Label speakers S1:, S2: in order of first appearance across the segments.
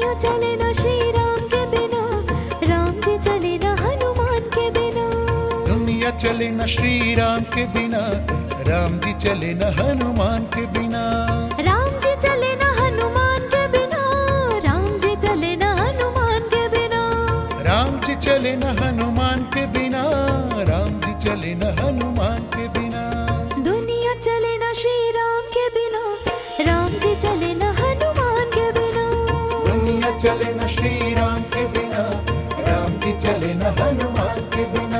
S1: दुनिया चले ना श्री राम के बिना, राम जी चले ना हनुमान के बिना।
S2: दुनिया चले न श्री राम के बिना, राम जी चले न हनुमान के बिना।
S1: राम जी चले ना हनुमान के बिना, राम जी चले ना हनुमान के बिना।
S2: राम जी चले न हनुमान के बिना, राम जी चले न हनुमान के बिना।
S1: दुनिया चले ना श्री राम के बिना, राम जी चले ना हनुमान के बिना।
S2: दुनिया चले न श्री राम के बिना, राम जी चले न हनुमान के बिना।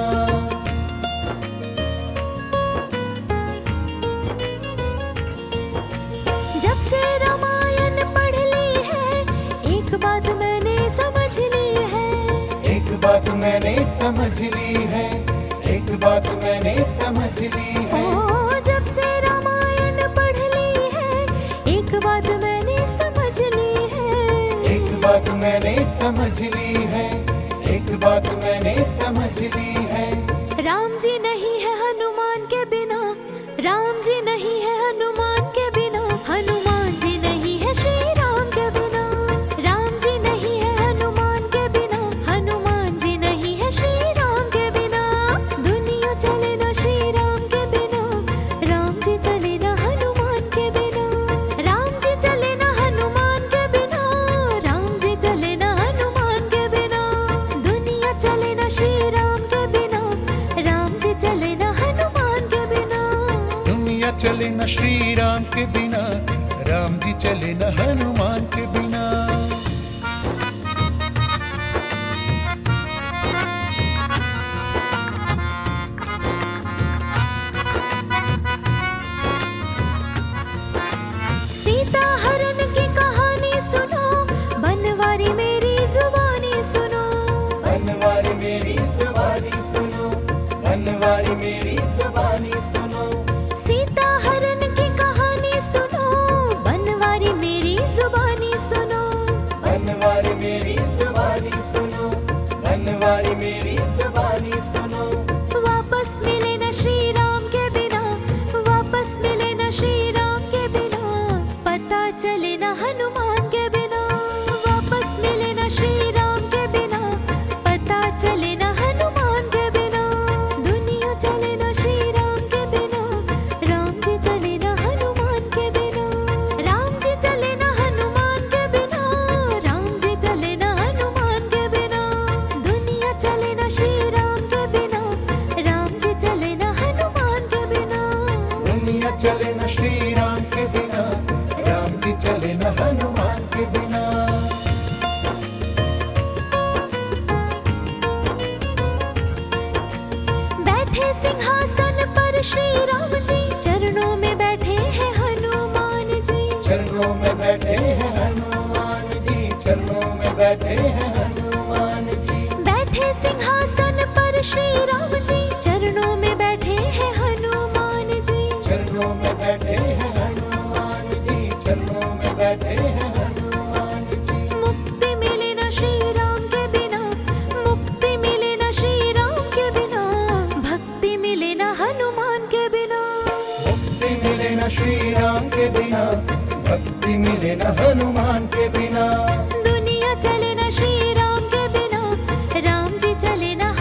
S1: जब से रामायण पढ़ ली है, एक बात मैंने समझ ली है।
S2: एक बात मैंने समझ ली है, एक बात मैंने समझ ली है।
S1: ओ, जब से रामायण पढ़ ली है, एक बात मैंने समझ ली है।
S2: एक बात मैंने समझ ली है, एक बात मैंने समझ ली है।
S1: राम जी नहीं है हनुमान के बिना, राम जी नहीं है हनुमान के बिना। हनुमान जी नहीं है श्री राम के बिना, राम जी नहीं है हनुमान के बिना। हनुमान जी नहीं है श्री राम के बिना। दुनिया चले ना श्री राम के बिना, राम जी चले ना हनुमान के बिना। राम जी चले ना हनुमान के बिना, राम जी चले ना हनुमान के बिना। दुनिया चले ना श्री राम के बिना, राम जी चले ना हनुमान के बिना।
S2: दुनिया चले न श्री राम के बिना, राम जी चले न हनुमान के बिना।
S1: सीता हरण की कहानी सुनो, बनवारी मेरी जुबानी सुनो।
S2: बनवारी मेरी जुबानी सुनो, बनवारी मेरी जुबानी सुनो।
S1: सीता हरण की कहानी सुनो, बनवारी मेरी जुबानी सुनो।
S2: बनवारी मेरी जुबानी सुनो, बनवारी मेरी जुबानी सुनो।
S1: वापस मिले न श्री राम के बिना, वापस मिले न श्री राम के बिना। पता चले न हनुमान के बिना, वापस मिले न श्री राम के बिना। पता चले न हनुमान के बिना। दुनिया चले न श्री राम के बिना, राम जी चले न हनुमान के बिना। राम जी चले न हनुमान के बिना, राम जी चले न हनुमान के बिना। दुनिया चले न श्री राम के बिना, राम जी चले न हनुमान के बिना।
S2: दुनिया चले न श्री राम के बिना, राम जी चले न हनुमान के बिना।
S1: बैठे सिंहासन पर श्री राम जी, चरणों में बैठे हैं हनुमान जी।
S2: चरणों में बैठे हैं हनुमान जी, चरणों में बैठे हैं हनुमान जी।
S1: बैठे सिंहासन पर श्री राम जी, चरणों में बैठे हैं हनुमान जी।
S2: चरणों में बैठे हैं हनुमान जी, चरणों में बैठे हैं हनुमान जी।
S1: मुक्ति मिले न श्री राम के बिना, मुक्ति मिले न श्री राम के बिना। भक्ति मिले न हनुमान के बिना।
S2: मुक्ति मिले न श्री राम के बिना, भक्ति मिले न हनुमान के बिना।
S1: दुनिया चले न श्री राम के बिना, राम जी चले न